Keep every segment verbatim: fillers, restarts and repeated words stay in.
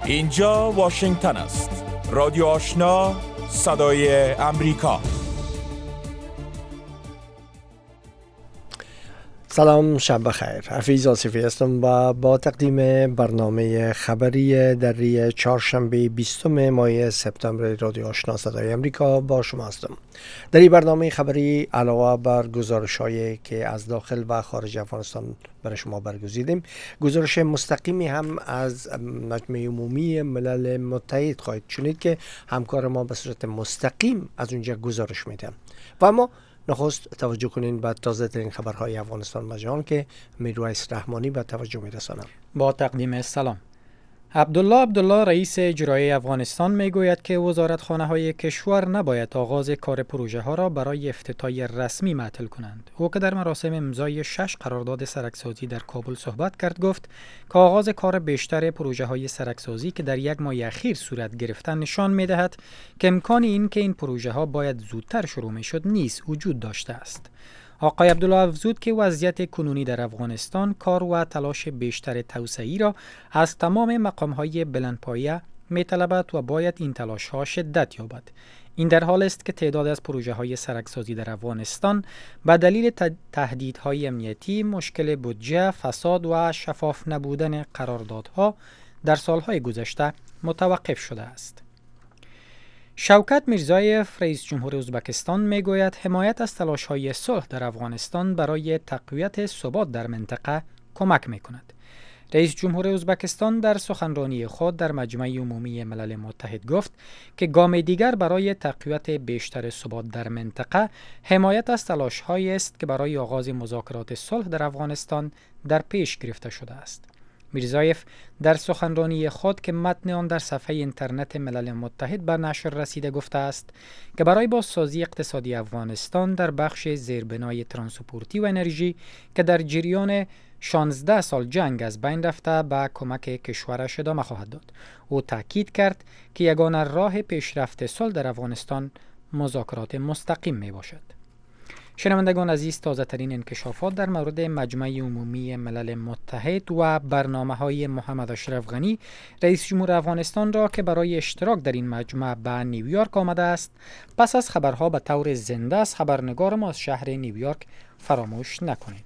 اینجا واشنگتن است. رادیو آشنا، صدای امریکا. سلام، شب بخیر. حفیظ آصفی هستم و با تقدیم برنامه خبری دری چهارشنبه بیستم ماه سپتامبر رادیو آشنا صدای امریکا با شما هستم. در این برنامه خبری علاوه بر گزارش‌هایی که از داخل و خارج افغانستان برای شما برگزیدیم، گزارش مستقیمی هم از مجمع عمومی ملل متحد خواهید شنید که همکار ما به صورت مستقیم از اونجا گزارش میده. و اما نخست توجه کنین به تازه ترین خبرهای افغانستان و جهان که میرویس رحمانی به توجه میرسانم. با تقدیم سلام. عبدالله عبدالله رئیس اجرایی افغانستان میگوید که وزارتخانه های کشور نباید آغاز کار پروژه ها را برای افتتاح رسمی معطل کنند. او که در مراسم امضای شش قرارداد سرکسازی در کابل صحبت کرد گفت که آغاز کار بیشتر پروژه های سرکسازی که در یک ماه اخیر صورت گرفتن نشان میدهد که امکان این که این پروژه ها باید زودتر شروع میشد نیز وجود داشته است. آقای عبدالله افزود که وضعیت کنونی در افغانستان کار و تلاش بیشتر توسعه‌ای را از تمام مقام‌های بلندپایه می‌طلبد و باید این تلاش‌ها شدت یابد. این در حال است که تعداد از پروژه‌های سرکسازی در افغانستان به دلیل تهدیدهای امنیتی، مشکل بودجه، فساد و شفاف نبودن قراردادها در سالهای گذشته متوقف شده است. شوکت میرزایف رئیس جمهور ازبکستان میگوید حمایت از تلاش‌های صلح در افغانستان برای تقویت ثبات در منطقه کمک میکند. رئیس جمهور ازبکستان در سخنرانی خود در مجمع عمومی ملل متحد گفت که گام دیگر برای تقویت بیشتر ثبات در منطقه حمایت از تلاش‌هایی است که برای آغاز مذاکرات صلح در افغانستان در پیش گرفته شده است. میرزایف در سخنرانی خود که متن آن در صفحه اینترنت ملل متحد بر نشر رسیده گفته است که برای بازسازی اقتصادی افغانستان در بخش زیربنای ترانسپورتی و انرژی که در جریان شانزده سال جنگ از بین رفته به کمک کشورش ادامه خواهد داد. او تاکید کرد که یگانه راه پیشرفت صلح در افغانستان مذاکرات مستقیم می باشد. شنوندگان عزیز، تازه ترین انکشافات در مورد مجمع عمومی ملل متحد و برنامه های محمد اشرف غنی رئیس جمهور افغانستان را که برای اشتراک در این مجمع به نیویورک آمده است پس از خبرها به طور زنده از خبرنگار ما از شهر نیویورک فراموش نکنید.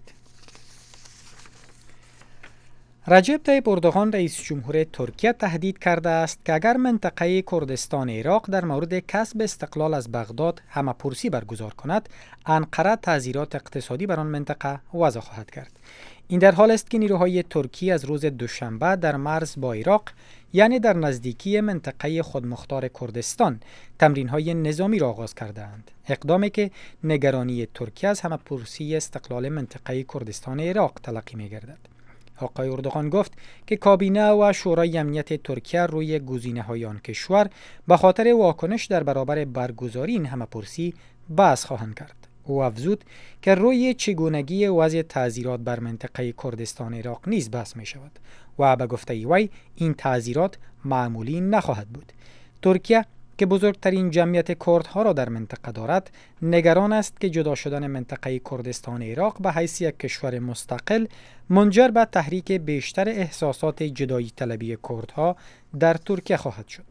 رجب طیب اردوغان رئیس جمهور ترکیه تهدید کرده است که اگر منطقه کردستان عراق در مورد کسب استقلال از بغداد همه‌پرسی برگزار کند، انقره تعزیرات اقتصادی بر آن منطقه وضع خواهد کرد. این در حال است که نیروهای ترکی از روز دوشنبه در مرز با عراق، یعنی در نزدیکی منطقه خودمختار کردستان، تمرین‌های نظامی را آغاز کردند. اقدامی که نگرانی ترکیه از همه‌پرسی استقلال منطقه کردستان عراق تلقی می‌گردد. آقای اردوغان گفت که کابینه و شورای امنیت ترکیه روی گزینه‌های آن کشور به خاطر واکنش در برابر برگزاری این همه‌پرسی بحث خواهند کرد. او افزود که روی چگونگی وضع تعزیرات بر منطقه کردستان عراق نیز بحث می شود و به گفته وی این تعزیرات معمولی نخواهد بود. ترکیه که بزرگترین جمعیت کردها را در منطقه دارد، نگران است که جدا شدن منطقه کردستان عراق به حیث یک کشور مستقل منجر به تحریک بیشتر احساسات جدایی طلبی کردها در ترکیه خواهد شد.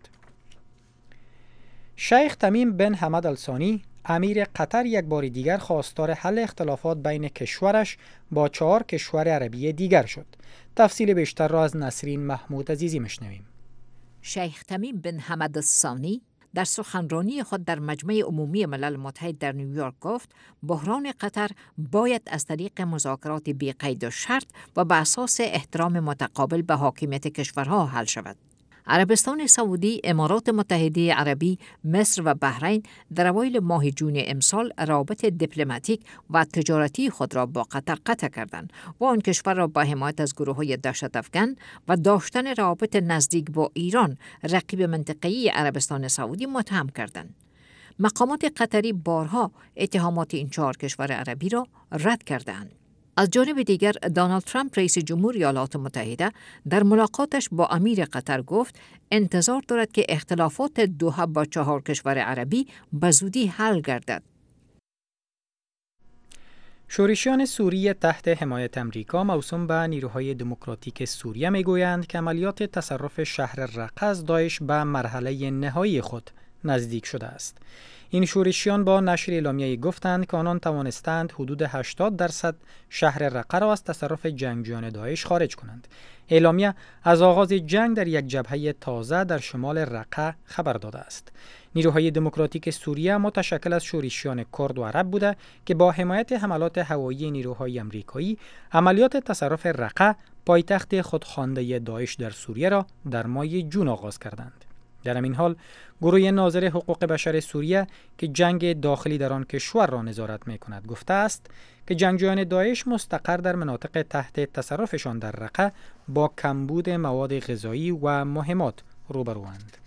شیخ تمیم بن حمد الثانی امیر قطر یک بار دیگر خواستار حل اختلافات بین کشورش با چهار کشور عربی دیگر شد. تفصیل بیشتر را از نسرین محمود عزیزی مشنویم. شیخ تمیم بن حمد الثانی در سخنرانی خود در مجمع عمومی ملل متحد در نیویورک گفت بحران قطر باید از طریق مذاکرات بی قید و شرط و بر اساس احترام متقابل به حاکمیت کشورها حل شود. عربستان سعودی، امارات متحده عربی، مصر و بحرین در اوایل ماه جون امسال روابط دیپلماتیک و تجارتی خود را با قطر قطع کردند و آن کشور را با حمایت از گروه‌های دهشت افکن و داشتن روابط نزدیک با ایران، رقیب منطقه‌ای عربستان سعودی، متهم کردند. مقامات قطری بارها اتهامات این چهار کشور عربی را رد کردند. از جانب دیگر دونالد ترامپ رئیس جمهور ایالات متحده در ملاقاتش با امیر قطر گفت انتظار دارد که اختلافات دوحه با چهار کشور عربی به زودی حل گردد. شورشیان سوریه تحت حمایت امریکا موسوم به نیروهای دموکراتیک سوریه میگویند که عملیات تصرف شهر رقه از داعش به مرحله نهایی خود نزدیک شده است. این شورشیان با نشر اعلامیه‌ای گفتند که آنان توانستند حدود هشتاد درصد شهر رقه را از تصرف جنگجویان داعش خارج کنند. اعلامیه از آغاز جنگ در یک جبهه تازه در شمال رقه خبر داده است. نیروهای دموکراتیک سوریه متشکل از شورشیان کرد و عرب بوده که با حمایت حملات هوایی نیروهای امریکایی عملیات تصرف رقه، پایتخت خودخوانده داعش در سوریه را در ماه جون آغاز کردند. در همین حال گروه ناظر حقوق بشر سوریه که جنگ داخلی در آن کشور را نظارت می‌کند گفته است که جنگجویان داعش مستقر در مناطق تحت تصرفشان در رقه با کمبود مواد غذایی و مهمات روبروند.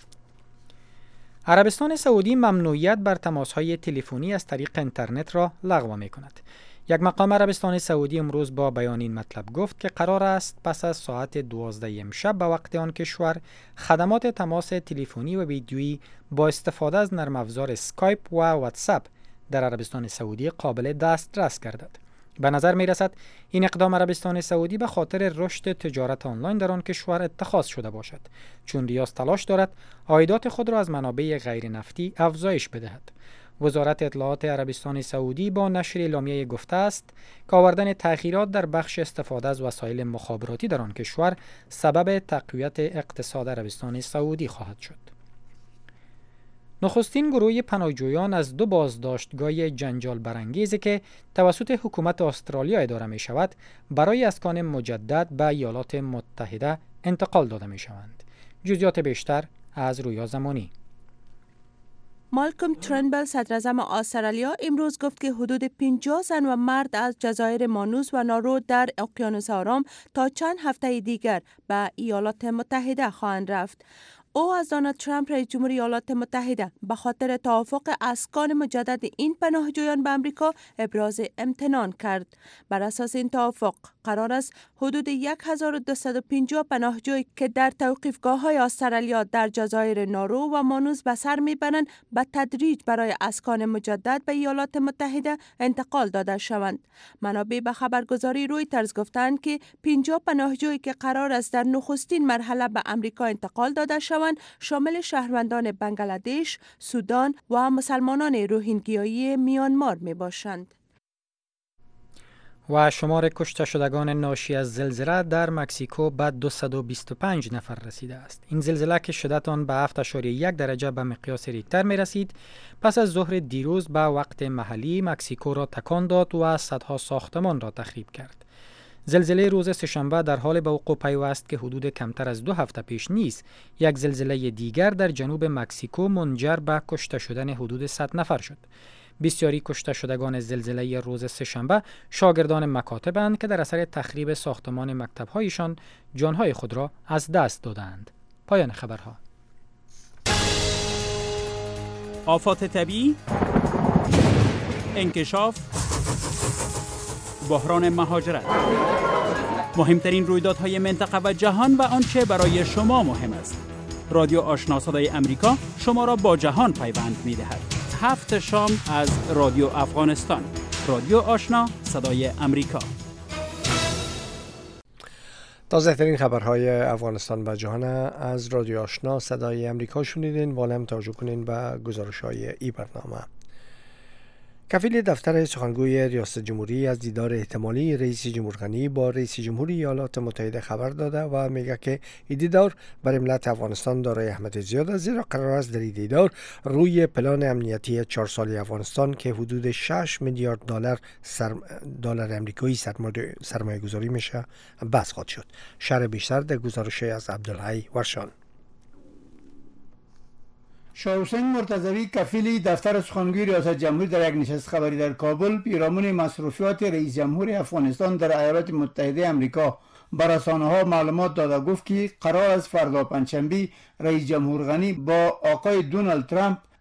عربستان سعودی ممنوعیت بر تماس‌های تلفنی از طریق اینترنت را لغو می‌کند. یک مقام عربستان سعودی امروز با بیان این مطلب گفت که قرار است پس از ساعت دوازده امشب به وقت آن کشور خدمات تماس تلفنی و ویدیویی با استفاده از نرم افزار اسکایپ و واتساپ در عربستان سعودی قابل دسترس گردد. به نظر می رسد این اقدام عربستان سعودی به خاطر رشد تجارت آنلاین در آن کشور اتخاذ شده باشد، چون ریاض تلاش دارد عایدات خود را از منابع غیر نفتی افزایش بدهد. وزارت اطلاعات عربستان سعودی با نشر اعلامیه گفته است که آوردن تغییرات در بخش استفاده از وسایل مخابراتی در آن کشور سبب تقویت اقتصاد عربستان سعودی خواهد شد. نخستین گروه پناهجویان از دو بازداشتگاه جنجال برانگیزی که توسط حکومت استرالیا اداره می شود برای اسکان مجدد به ایالات متحده انتقال داده می شوند. جزئیات بیشتر از رویا زمانی. مالکوم ترنبل صدراعظم استرالیا امروز گفت که حدود پنجاه زن و مرد از جزایر مانوس و نارو در اقیانوس آرام تا چند هفته دیگر به ایالات متحده خواهند رفت. او از دونالد ترامپ رئیس جمهور ایالات متحده به خاطر توافق اسکان مجدد این پناهجویان به امریکا ابراز امتنان کرد. بر اساس این توافق قرار است حدود هزار و دویست و پنجاه پناهجوی که در توقیفگاه‌های استرالیا در جزایر نارو و مانوس به سر میبرند به تدریج برای اسکان مجدد به ایالات متحده انتقال داده شوند. منابع به خبرگزاری رویترز گفتند که پنجاه پناهجویی که قرار است در نخستین مرحله به امریکا انتقال داده شوند شامل شهروندان بنگلادش، سودان و مسلمانان روهینگیایی میانمار می باشند. و شمار کشته شدگان ناشی از زلزله در مکزیکو به دویست و بیست و پنج نفر رسیده است. این زلزله که شدت آن به هفت اشاریه یک درجه به مقیاس ریکتر می رسید، پس از ظهر دیروز به وقت محلی مکزیکو را تکان داد و صدها ساختمان را تخریب کرد. زلزله روز سه‌شنبه در حال به وقوع پیوست که حدود کمتر از دو هفته پیش نیز یک زلزله دیگر در جنوب مکزیکو منجر به کشته شدن حدود صد نفر شد. بسیاری کشته شدگان زلزله روز سه‌شنبه شاگردان مکاتبند که در اثر تخریب ساختمان مکتب‌هایشان جانهای خود را از دست دادند. پایان خبرها. آفات طبیعی، انکشاف، بحران مهاجرت، مهمترین رویدادهای منطقه و جهان و آنچه برای شما مهم است. رادیو آشنا صدای امریکا شما را با جهان پیوند می‌دهد. هفت شام از رادیو افغانستان. رادیو آشنا صدای امریکا. تازه ترین خبرهای افغانستان و جهان از رادیو آشنا صدای امریکا شنیدین. والم توجه کنین به گزارش‌های این برنامه. کفیل دفتر سخنگوی ریاست جمهوری از دیدار احتمالی رئیس جمهور غنی با رئیس جمهوری ایالات متحده خبر داده و میگه که این دیدار برای ملت افغانستان دارای اهمیت زیاد است، زیرا قرار است در این دیدار روی پلان امنیتی چهار ساله افغانستان که حدود شش میلیارد دلار سرم... دلار امریکایی سرمایه گذاری میشه بحث خواهد شد. شرح بیشتر در گزارش از عبدالحی ورشان. شاه حسین مرتضوی کفیل دفتر سخنگوی ریاست جمهوری در یک نشست خبری در کابل پیرامون مصروفیات رئیس جمهور افغانستان در ایالات متحده آمریکا به رسانه‌ها معلومات داده گفت که قرار است فردا پنجشنبه رئیس جمهور غنی با آقای دونالد ترامپ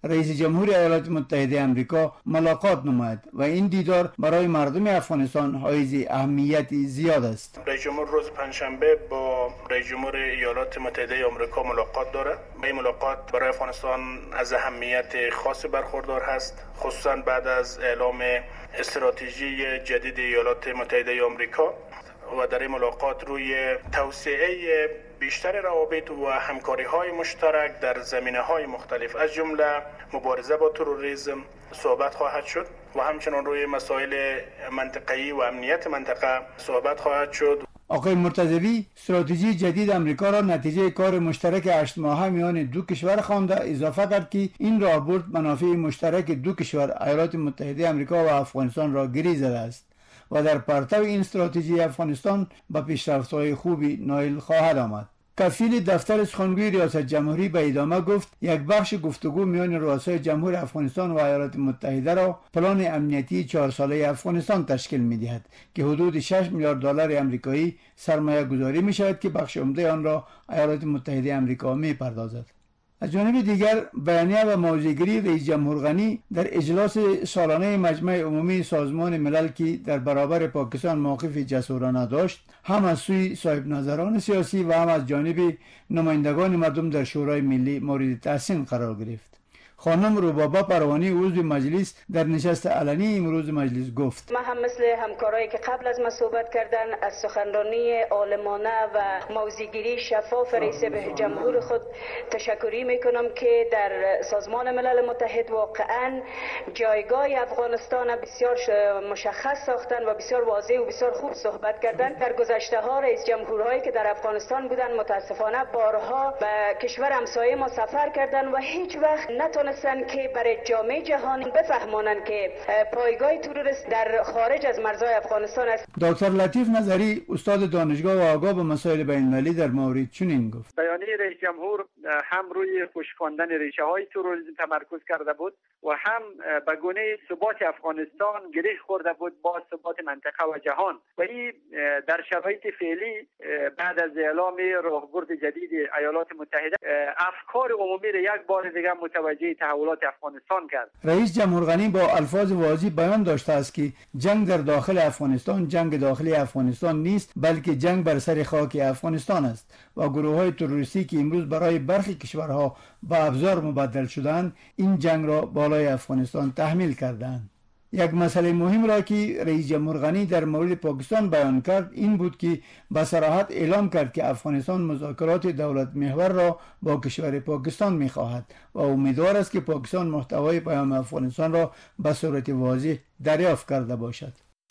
رئیس جمهور ایالات متحده آمریکا ملاقات نماید و این دیدار برای مردم افغانستان حائز اهمیت زیاد است. رئیس جمهور روز پنجشنبه با رئیس جمهور ایالات متحده آمریکا ملاقات دارد. این ملاقات برای افغانستان از اهمیت خاص برخوردار هست، خصوصا بعد از اعلام استراتژی جدید ایالات متحده آمریکا و در این ملاقات روی توسعه بیشتر روابط و همکاری‌های مشترک در زمینه‌های مختلف از جمله مبارزه با تروریسم صحبت خواهد شد و همچنین روی مسائل منطقه‌ای و امنیت منطقه صحبت خواهد شد. آقای مرتضوی استراتژی جدید آمریکا را نتیجه کار مشترک هشت ماهه میان دو کشور خوانده، اضافه کرد که این راهبرد منافع مشترک دو کشور ایالات متحده آمریکا و افغانستان را گری زده است و در پرتو این استراتژی افغانستان به پیشرفت‌های خوبی نائل خواهد آمد. کفیل دفتر سخنگوی ریاست جمهوری به ادامه گفت یک بخش گفتگو میان رؤسای جمهور افغانستان و ایالات متحده را پلان امنیتی چهار ساله افغانستان تشکیل می‌دهد که حدود شش میلیارد دلار آمریکایی سرمایه گذاری می شود که بخش عمده آن را ایالات متحده آمریکا می‌پردازد. از جانب دیگر بیانیه و موضع‌گیری رئیس جمهور غنی در اجلاس سالانه مجمع عمومی سازمان ملل که در برابر پاکستان موقف جسورانه داشت، هم از سوی صاحب نظران سیاسی و هم از جانب نمایندگان مردم در شورای ملی مورد تحسین قرار گرفت. خانم روبابا پروانی عضو مجلس در نشست علنی امروز مجلس گفت: ما هم مثل همکارایی که قبل از ما صحبت کردن از سخنرانی عالمانه و موضع‌گیری شفاف رئیس جمهور خود تشکری میکنم که در سازمان ملل متحد واقعا جایگاه افغانستان بسیار مشخص ساختن و بسیار واضح و بسیار خوب صحبت کردن. در گذشته ها رئیس جمهورهایی که در افغانستان بودن متاسفانه بارها به کشور همسایه ما سفر کردن و هیچ وقت نتونستن که برای جامعه جهانی بفهمانند که پایگاه تروریست در خارج از مرزهای افغانستان است. دکتر لطیف نظری استاد دانشگاه و آگاه به مسائل بین‌المللی در مورد چنین گفت: بیانیه رئیس جمهور هم روی خشکاندن ریشه های تروریسم تمرکز کرده بود و هم به گونه ثبات افغانستان گره خورده بود با ثبات منطقه و جهان و این در شرایط فعلی بعد از اعلام راهبرد جدید ایالات متحده افکار عمومی را یک بار دیگر متوجه تحولات افغانستان کرد. رئیس جمهور غنی با الفاظ واضح بیان داشته است که جنگ در داخل افغانستان جنگ داخلی افغانستان نیست، بلکه جنگ بر سر خاک افغانستان است و گروه‌های تروریستی که امروز برای برخی کشورها به ابزار مبدل شدند این جنگ را بالای افغانستان تحمیل کردند. یک مسئله مهم را که رئیس جمهور غنی در مورد پاکستان بیان کرد این بود که به صراحت اعلام کرد که افغانستان مذاکرات دولت محور را با کشور پاکستان می‌خواهد و امیدوار است که پاکستان محتوای پیام افغانستان را به صورت واضح دریافت کرده باشد.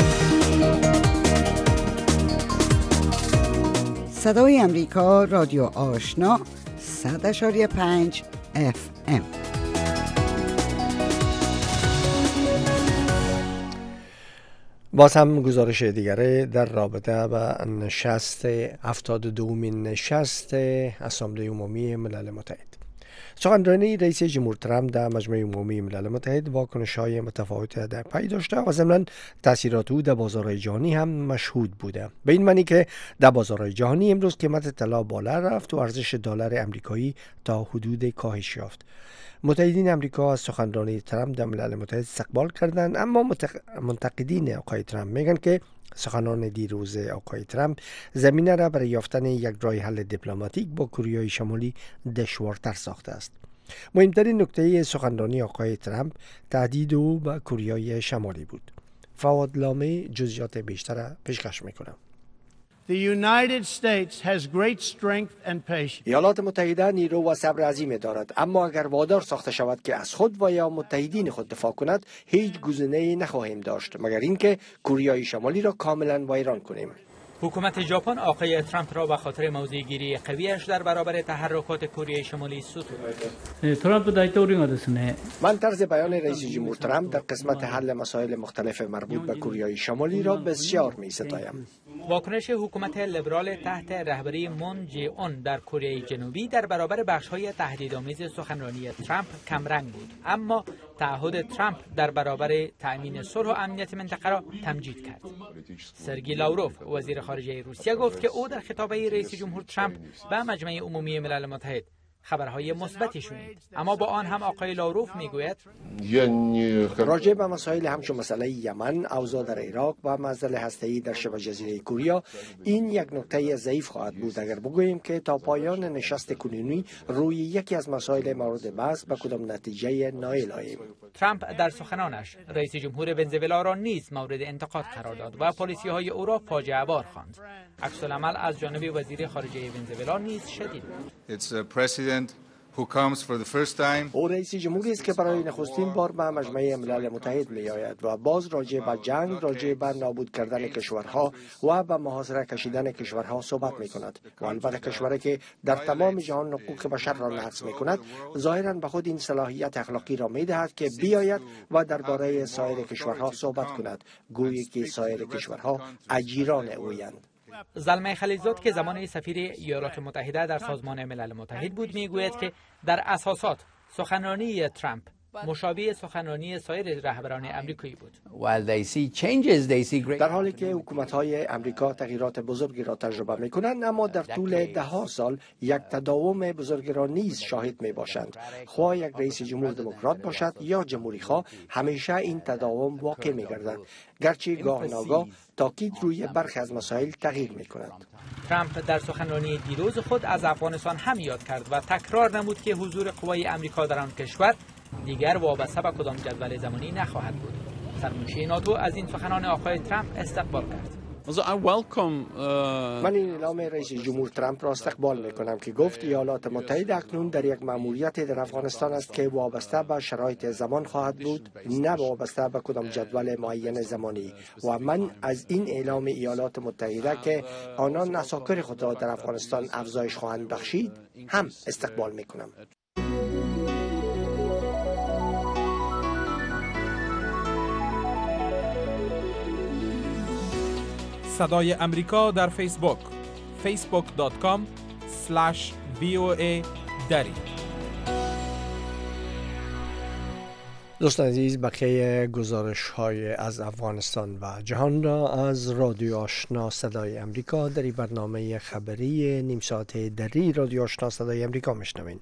صدای امریکا، رادیو آشنا، صد و پنج اف ام. باز هم گزارش دیگره در رابطه با نشست هفتاد و دومین نشست اسامبله عمومی ملل متحد. سخنرانی رئیس جمهور ترامپ در مجمع عمومی ملل متحد واکنش‌های متفاوت در پی داشته و ضمناً تاثیرات او در بازارهای جهانی هم مشهود بوده. به این معنی که در بازارهای جهانی امروز قیمت طلا بالا رفت و ارزش دلار آمریکایی تا حدود کاهش یافت. متحدین آمریکا از سخنرانی ترامپ در ملل متحد استقبال کردند، اما منتقدین آقای ترامپ میگن که سخنان دیروز آقای ترامپ زمینه را برای یافتن یک راه حل دیپلماتیک با کره شمالی دشوارتر ساخته است. مهمترین نکته سخنرانی آقای ترامپ تهدید او به کره شمالی بود. فواد لامی جزئیات بیشتر را پیشکش میکنم. The United States has great strength and patience. ایالات متحده نیرو و صبر عظیمی دارد، اما اگر وادار ساخته شود که از خود و یا متحدین خود دفاع کند، هیچ گزینه‌ای نخواهیم داشت مگر اینکه کره شمالی را کاملا ویران کنیم. حکومت ژاپن آقای ترامپ را به خاطر موضع‌گیری قویش در برابر تحرکات کره شمالی ستود. ترامپ دایتوریوですね. من طرز بیان رئیس جمهور ترامپ در قسمت حل مسائل مختلف مربوط به کره شمالی را بسیار می‌ستایم. واکنش حکومت لیبرال تحت رهبری مون جه اون در کره جنوبی در برابر بخش‌های تهدیدآمیز سخنرانی ترامپ کمرنگ بود، اما تعهد ترامپ در برابر تأمین صلح و امنیت منطقه را تمجید کرد. سرگئی لاوروف وزیر خارجه روسیه گفت که او در خطابه رئیس جمهور ترامپ به مجمع عمومی ملل متحد خبرهای مثبتی شنید. اما با آن هم آقای لاروف میگوید راجع به مسائل همچون مسئله یمن، اوضاع در عراق و معضل هسته‌ای در شبه جزیره کوریا، این یک نکته ضعیف خواهد بود اگر بگوییم که تا پایان نشست کنونی روی یکی از مسائل مورد بحث به کدام نتیجه نائل آییم. ترامپ در سخنانش رئیس جمهور ونزوئلا را نیز مورد انتقاد قرار داد و پالیسی‌های او را فاجعه بار خواند. عکس العمل از جانب وزیر خارجه ونزوئلا نیز شدید بود. او رئیس جمهوری است که برای نخستین بار به مجمع ملل متحد می آید و باز راجع به جنگ، راجع به نابود کردن کشورها و به محاصره کشیدن کشورها صحبت می کند. و البته کشوری که در تمام جهان حقوق بشر را نقض می کند، ظاهرا به خود این صلاحیت اخلاقی را می دهد که بیاید و درباره سایر کشورها صحبت کند، گویی که سایر کشورها اجیران اویند. زلمه خلیلزاد که زمان سفیر ایالات متحده در سازمان ملل متحد بود میگوید که در اساسات سخنرانی ترامپ مشابه سخنرانی سایر رهبران امریکایی بود. در حالی که حکومت‌های امریکا تغییرات بزرگی را تجربه می‌کنند، اما در طول ده ها سال یک تداوم بزرگی را نیز شاهد می‌باشند. خواه یک رئیس جمهور دموکرات باشد یا جمهوری خواه، همیشه این تداوم واقع می‌گردد، گرچه گاه ناگاه تاکید روی برخی از مسائل تغییر می‌کند. ترامپ در سخنرانی دیروز خود از افغانستان هم یاد کرد و تکرار نمود که حضور قوای امریکا در آن کشور دیگر وابسته به کدام جدول زمانی نخواهد بود. سرمنشی ناتو از این سخنان آقای ترامپ استقبال کرد. من این اعلام رئیس جمهور ترامپ را استقبال می کنم که گفت ایالات متحده اکنون در یک مأموریت در افغانستان است که وابسته به شرایط زمان خواهد بود، نه وابسته به کدام جدول معین زمانی. و من از این اعلام ایالات متحده که آنان اساکر خود را در افغانستان افزایش خواهند بخشید هم استقبال می کنم. صدای امریکا در فیسبوک فیسبوک دات کام اسلش وی او ای دری. دوستان عزیز، بقیه گزارش های از افغانستان و جهان را از رادیو آشنا صدای امریکا در برنامه خبری نیم ساعته دری رادیو آشنا صدای امریکا میشنوین.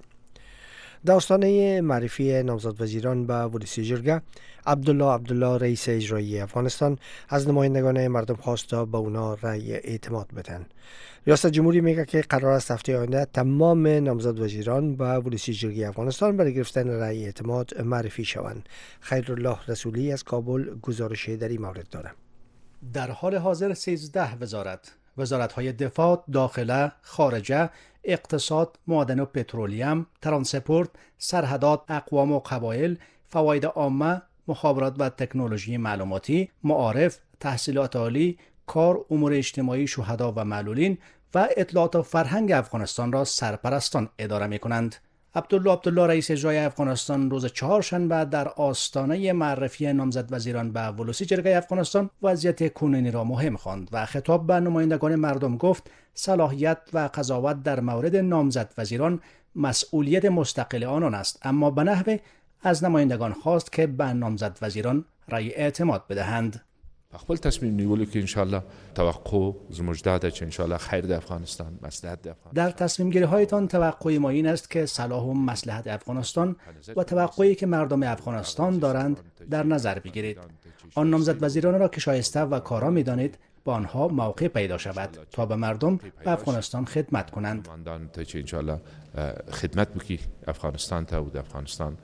داستانه معرفی نامزد وزیران به ولسی جرگه، عبدالله عبدالله رئیس اجرایی افغانستان از نمایندگان مردم خواست تا به اونا رأی اعتماد بدن. ریاست جمهوری میگه که قرار است هفته آینده تمام نامزد وزیران به ولسی جرگه افغانستان برای گرفتن رأی اعتماد معرفی شوند. خیرالله رسولی از کابل گزارش در این مورد داره. در حال حاضر سیزده وزارت، وزارت‌های دفاع، داخله، خارجه، اقتصاد، معدن و پترولیم، ترانسپورت، سرحدات، اقوام و قبایل، فواید عامه، مخابرات و تکنولوژی معلوماتی، معارف، تحصیلات عالی، کار، امور اجتماعی شهدا و معلولین و اطلاعات و فرهنگ افغانستان را سرپرستان اداره می کنند. عبدالله عبدالله رئیس اجرایی افغانستان روز چهارشنبه در آستانه معرفی نامزد وزیران به ولسی جرگه افغانستان وضعیت کنونی را مهم خواند و خطاب به نمایندگان مردم گفت صلاحیت و قضاوت در مورد نامزد وزیران مسئولیت مستقل آنان است، اما به نحوی از نمایندگان خواست که به نامزد وزیران رأی اعتماد بدهند. خپل تصمیم نیولو که انشالله توقع زموږ ده چې انشالله خیر د افغانستان مصلحت د افغانستان. در تصمیم گیری هایتان توقع ما این است که صلاح و مصلحت افغانستان و توقعی که مردم افغانستان دارند در نظر بگیرید. آن نامزد وزیران را که شایسته و کارا می‌دانید با آنها موقع پیدا شود تا به مردم به افغانستان خدمت کنند. چې انشالله خدمت بکی افغانستان ته او د افغانستان.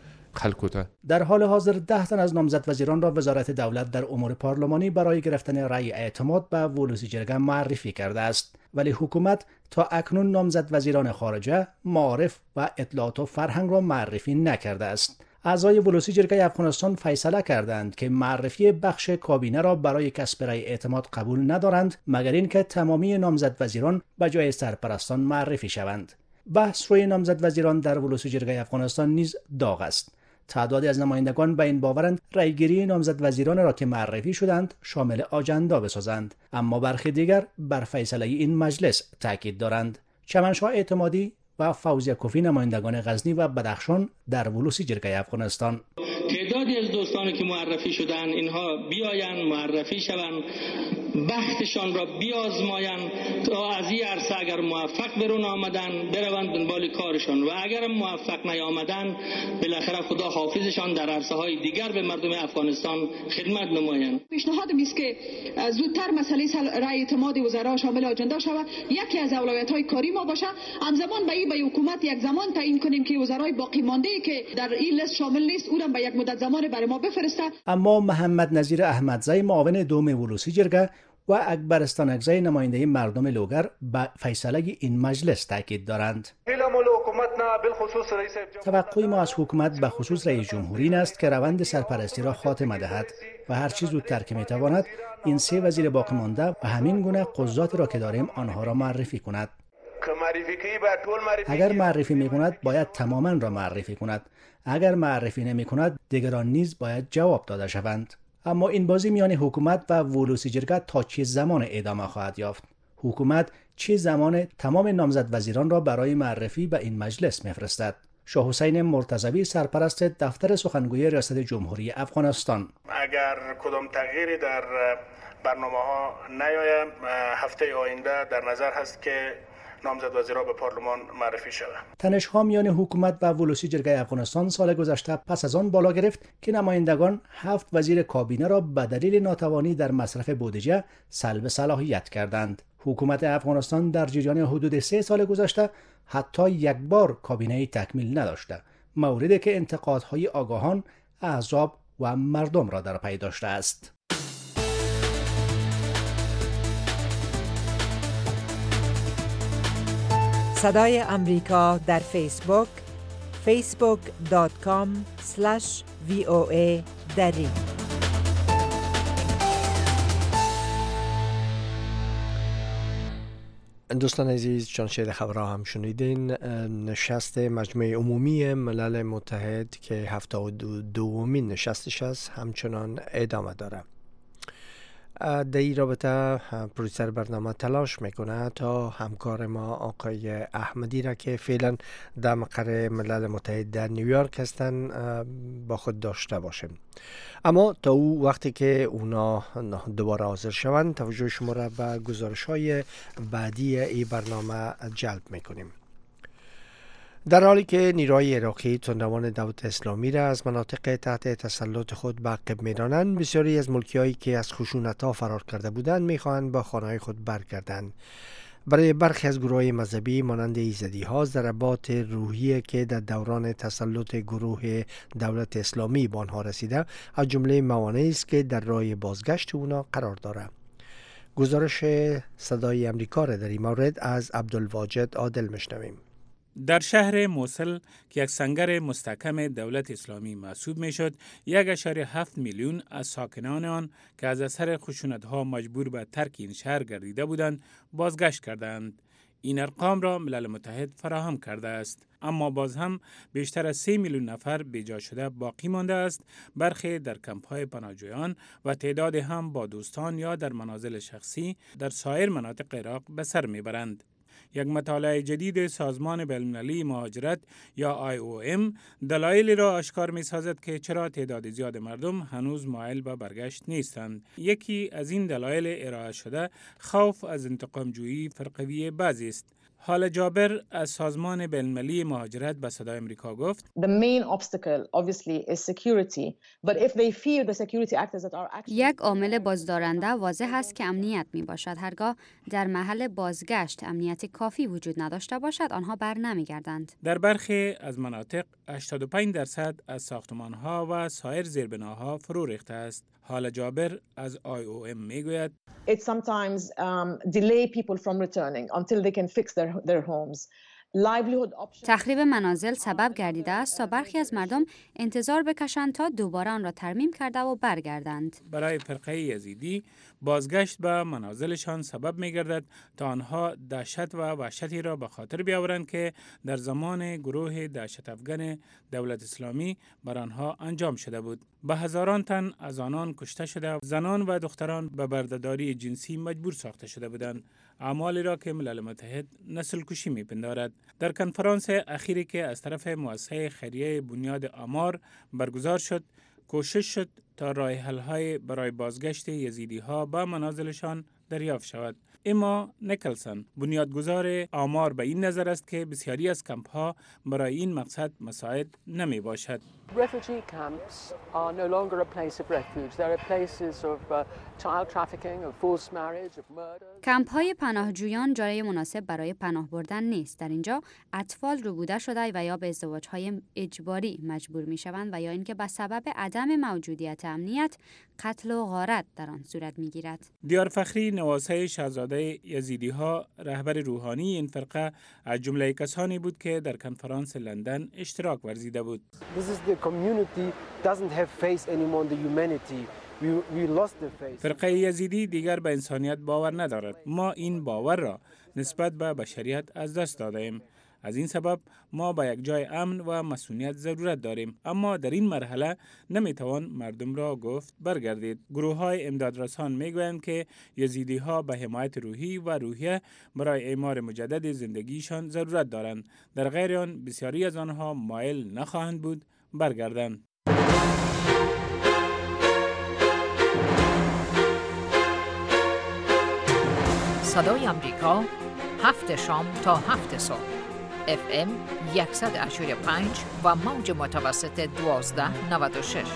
در حال حاضر ده تن از نامزد وزیران را وزارت دولت در امور پارلمانی برای گرفتن رأی اعتماد به ولسی جرگه معرفی کرده است، ولی حکومت تا اکنون نامزد وزیران خارجه، معارف و اطلاعات و فرهنگ را معرفی نکرده است. اعضای ولسی جرگه افغانستان فیصله کردند که معرفی بخش کابینه را برای کسب رأی اعتماد قبول ندارند مگر اینکه تمامی نامزد وزیران به جای سرپرستان معرفی شوند. بحث روی نامزد وزیران در ولسی جرگه افغانستان نیز داغ است. تعدادی از نمایندگان به این باورند رأیگیری نامزد وزیران را که معرفی شدند شامل آجندا بسازند، اما برخی دیگر بر فیصله این مجلس تاکید دارند. چمنشاه اعتمادی و فوزیه کوفی نمایندگان غزنی و بدخشان در ولسی جرگه افغانستان. تعدادی از دوستانی که معرفی شدند اینها بیاین معرفی شوند بختشان را بیازمایند تا از این عرصه اگر موفق برون آمدن بروند دنبال کارشان و اگر موفق نیامدن بالاخره خدا حافظشان در عرصه های دیگر به مردم افغانستان خدمت نمایند. پیشنهاد میست که زودتر مسئله رأی اعتماد وزرا شامل آجنده شود، یکی از اولویت های کاری ما باشه. همزمان به این به حکومت یک زمان تعیین کنیم که وزرای باقی مانده که در این لیست شامل نیست او را به یک مدت زمان برای ما بفرسته. اما محمد نظیر احمدزی معاون دوم ولوسی جرگه و اکبرستان اگزی نماینده مردم لوگر به فیصله این مجلس تاکید دارند. توقع ما از حکومت به خصوص رئیس جمهوری این است که روند سرپرستی را خاتمه دهد و هر چیز زودتر که میتواند این سه وزیر باقی مانده و همین گونه قضات را که داریم آنها را معرفی کند. اگر معرفی میکند باید تماما را معرفی کند، اگر معرفی نمی کند دیگران نیز باید جواب داده شوند. اما این بازی میان حکومت و ولوسی جرگه تا چه زمان ادامه خواهد یافت؟ حکومت چه زمان تمام نامزد وزیران را برای معرفی به این مجلس میفرستد؟ شاه حسین مرتضوی سرپرست دفتر سخنگوی ریاست جمهوری افغانستان: اگر کدام تغییری در برنامه ها نیاید هفته آینده در نظر هست که نامزد وزیرا به پارلمان معرفی شود. تنش‌ها میان حکومت و ولوسی جرگه افغانستان سال گذشته پس از آن بالا گرفت که نمایندگان هفت وزیر کابینه را به دلیل ناتوانی در مصرف بودجه سلب صلاحیت کردند. حکومت افغانستان در جریان حدود سه سال گذشته حتی یک بار کابینه تکمیل نداشته، موردی که انتقادهای آگاهان، احزاب و مردم را در پی داشته است. صدای امریکا در فیسبوک فیسبوک دات کام اسلش وی او ای دری. دوستان عزیز، چون شیر خبرها هم شنیدین، نشست مجمع عمومی ملل متحد که هفته و دومین نشستش است همچنان ادامه داره. در این رابطه پروڈوسر برنامه تلاش میکنه تا همکار ما آقای احمدی را که فعلا در مقر ملل متحد در نیویورک هستن با خود داشته باشیم. اما تا او وقتی که اونا دوباره حاضر شوند توجه شما را به گزارش های بعدی این برنامه جلب میکنیم. در حالی که نیروهای عراقی تندروان دولت اسلامی را از مناطق تحت تسلط خود به عقب می‌رانند، بسیاری از ملکی‌هایی که از خشونت‌ها فرار کرده بودند می‌خواهند به خانه‌های خود برگردند. برای برخی از گروه‌های مذهبی مانند ایزدی‌ها ضربات روحی که در دوران تسلط گروه دولت اسلامی به آنها رسیده از جمله موانعی است که در راه بازگشت اونا قرار دارد. گزارش صدای امریکا را در این مورد از عبدالواجد عادل میشنویم. در شهر موصل که یک سنگر مستحکم دولت اسلامی محسوب میشد، یک اشاره هفت میلیون از ساکنان آن که از اثر خشونت‌ها مجبور به ترک این شهر گردیده بودند، بازگشت کردند. این ارقام را ملل متحد فراهم کرده است، اما باز هم بیشتر از سه میلیون نفر بیجا شده باقی مانده است. برخی در کمپ‌های پناهجویان و تعداد هم با دوستان یا در منازل شخصی در سایر مناطق عراق به سر میبرند. یک مطالعه جدید سازمان بین‌المللی مهاجرت یا آی او ام دلایلی را آشکار می سازد که چرا تعداد زیاد مردم هنوز مایل به برگشت نیستند. یکی از این دلایل ارائه شده خوف از انتقام جویی فرقوی بعضی است. حال جابر از سازمان بین‌المللی مهاجرت به صدای امریکا گفت: The main obstacle obviously is security, but if they fear the security actors that are actually یک عامل بازدارنده واضح است که امنیت می باشد. هرگاه در محل بازگشت امنیت کافی وجود نداشته باشد، آنها بر نمیگردند. در برخی از مناطق هشتاد و پنج درصد از ساختمان‌ها و سایر زیربناها فرو ریخته است. حال جابر از آی او ام میگوید: It sometimes um, delay people from returning until they can fix their their homes. تخریب منازل سبب گردیده است تا برخی از مردم انتظار بکشند تا دوباره آن را ترمیم کرده و برگردند. برای فرقه یزیدی بازگشت به منازلشان سبب می‌گردد تا آنها دهشت و وحشتی را به خاطر بیاورند که در زمان گروه دهشت افغان دولت اسلامی بر آنها انجام شده بود. به هزاران تن از آنان کشته شده، زنان و دختران به بردهداری جنسی مجبور ساخته شده بودند. اعمالی را که ملل متحد نسل کشی می‌پندارد. در کنفرانس اخیری که از طرف مؤسسه خیریه بنیاد آمار برگزار شد، کوشش شد تا راه حل‌های برای بازگشت یزیدی‌ها به منازلشان دریافت شود. اما نیکلسون بنیادگذار آمار به این نظر است که بسیاری از کمپ‌ها برای این مقصد مساعد نمی باشد. Refugee camps are no longer a place of refuge. They are places of uh, child trafficking, of forced marriage, of murder. کمپ‌های پناهجویان جای مناسب برای پناه بردن نیست. در اینجا اطفال ربوده شده و یا به ازدواج‌های اجباری مجبور می‌شوند و یا اینکه به سبب عدم موجودیت امنیت قتل و غارت در آن صورت می‌گیرد. دیار فخری نواسه شاهزاده یزیدی‌ها رهبر روحانی این فرقه از جمله کسانی بود که در کنفرانس لندن اشتراک ورزیده بود. فرقه یزیدی دیگر به انسانیت باور ندارد. ما این باور را نسبت به بشریت از دست دادیم. از این سبب ما به یک جای امن و مسئولیت ضرورت داریم، اما در این مرحله نمیتوان مردم را گفت برگردید. گروه های امدادرسان میگویند که یزیدی ها به حمایت روحی و روحیه برای اعمار مجدد زندگیشان ضرورت دارند. در غیر آن بسیاری از آنها مایل نخواهند بود برگردند. صدای امریکا، هفت شام تا هفت صبح، اف ام صد و پنج و موج متوسط دوازده نود و شش.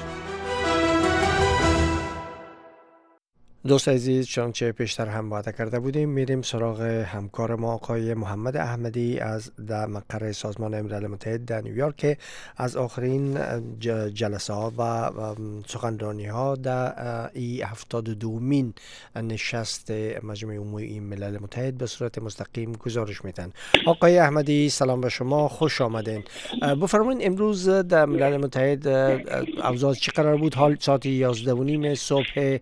دوست عزیز، چنانچه پیشتر هم وعده کرده بودیم، میریم سراغ همکار ما آقای محمد احمدی از در مقر سازمان ملل متحد در نیویورک که از آخرین جلسه ها و سخنرانی ها در ای هفتاد و دومین نشست مجمع عمومی ملل متحد به صورت مستقیم گزارش میدن. آقای احمدی سلام به شما، خوش آمدین. بفرمایید امروز در ملل متحد اوضاع چی قرار بود؟ حال ساعت یازده و نیم صبح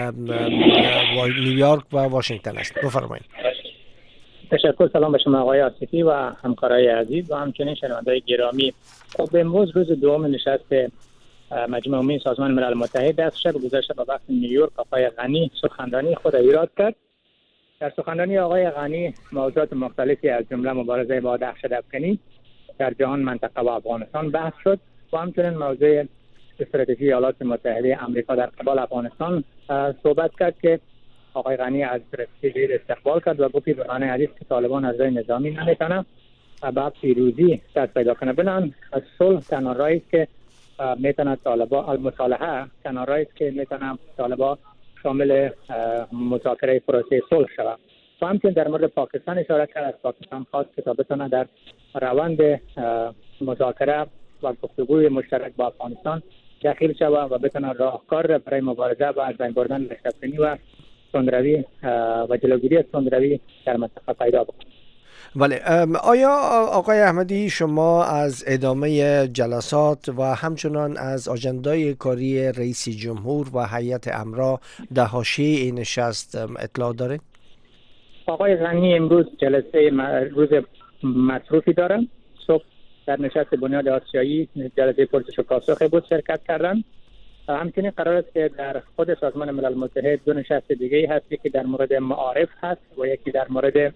نیویورک و واشنگتن است. بفرمایید. تشکر. سلام به شما آقای آصفی و همکارای عزیز و همچنین شنوندگان گرامی. خب امروز روز دوم نشست مجمع عمومی سازمان ملل متحد است. شب گذشته به وقت نیویورک آقای غنی سخنرانی خود ایراد کرد. در سخنرانی آقای غنی موضوعات مختلفی از جمله مبارزه با دهشت افکنی در جهان، منطقه و افغانستان بحث شد و همچنین موضوع استراتژی ایالات متحده آمریکا در قبال افغانستان صحبت کرد که آقای غنی از رسیدگی استقبال کرد و گفت برهان حدیث که طالبان از راه نظامی نمیتونه با پیروزی دست پیدا کنه. بنان از صلح تنها راهی است که میتونه طالبان المصالحه تنها راهی است که میتونه طالبان شامل مذاکره پروسه صلح شود. و همچنین در مورد پاکستان اشاره کرد. از پاکستان خواست که تا بتونه در روند مذاکره و گفتگوی مشترک با افغانستان دخیل شود و بتونه راهکار برای مبارزه با از بین بردن دهشت افکنی و تندروی و جلوگیری از تندروی در منطقه پیدا بکنه. بله، آیا آقای احمدی شما از ادامه جلسات و همچنان از آجندای کاری رئیس جمهور و هیئت امرا در حاشیه این نشست اطلاع دارید؟ آقای غنی امروز جلسه روز مصروفی داره. صبح در نشست بنیاد آسیایی جلسه پرسش و پاسخ بود شرکت کردن. همچنین قرار است که در خود سازمان ملل متحد دو نشست دیگه هست، یکی در مورد معارف هست و یکی در مورد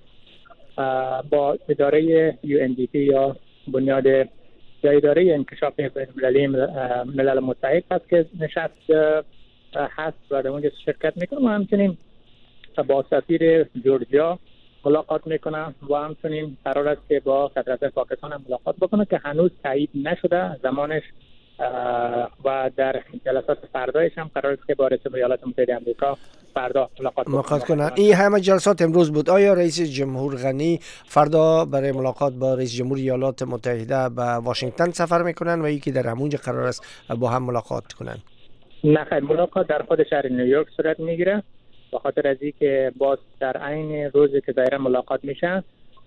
با اداره یو ان دی پی یا بنیاد یا اداره انکشاف بین‌المللی ملل متحد هست که نشست هست و در اونجا شرکت میکنه و همچنین با سفیر جورجیا ملاقات میکنه و همچنین قرار است که با صدراعظم پاکستان هم ملاقات بکنه که هنوز تایید نشده زمانش و در جلسات فردایش هم قرار است که با رئیس ایالات متحده آمریکا فردا ملاقات ملاقات کنن. این همه جلسات امروز بود. آیا رئیس جمهور غنی فردا برای ملاقات با رئیس جمهور ایالات متحده به واشنگتن سفر میکنن و یکی در همونجا قرار است با هم ملاقات کنن؟ نه خیر، ملاقات در خود شهر نیویورک صورت میگیره به خاطر از اینکه باز در عین روزی که دایره ملاقات میشه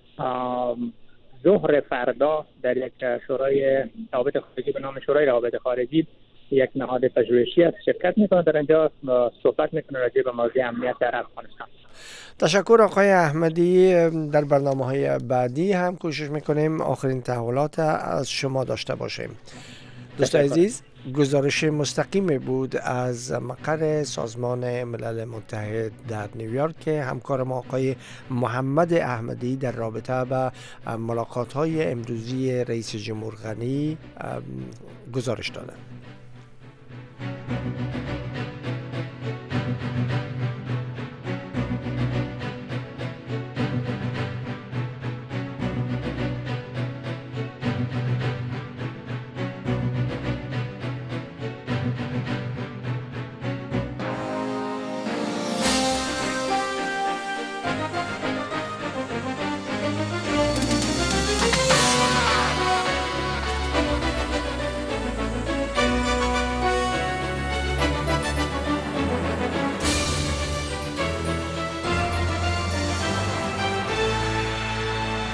ظهر فردا در یک شورای روابط خارجی به نام شورای روابط خارجی یک نهاد پژوهشی است شرکت میکنه، در اینجا صحبت میکنه راجع به موضوع امنیت در افغانستان. تشکر آقای احمدی. در برنامه‌های بعدی هم کوشش میکنیم آخرین تحولات از شما داشته باشیم. دوست عزیز، گزارش مستقیم بود از مقر سازمان ملل متحد در نیویورک که همکار ما آقای محمد احمدی در رابطه با ملاقات‌های امروزی رئیس جمهور غنی گزارش دادند.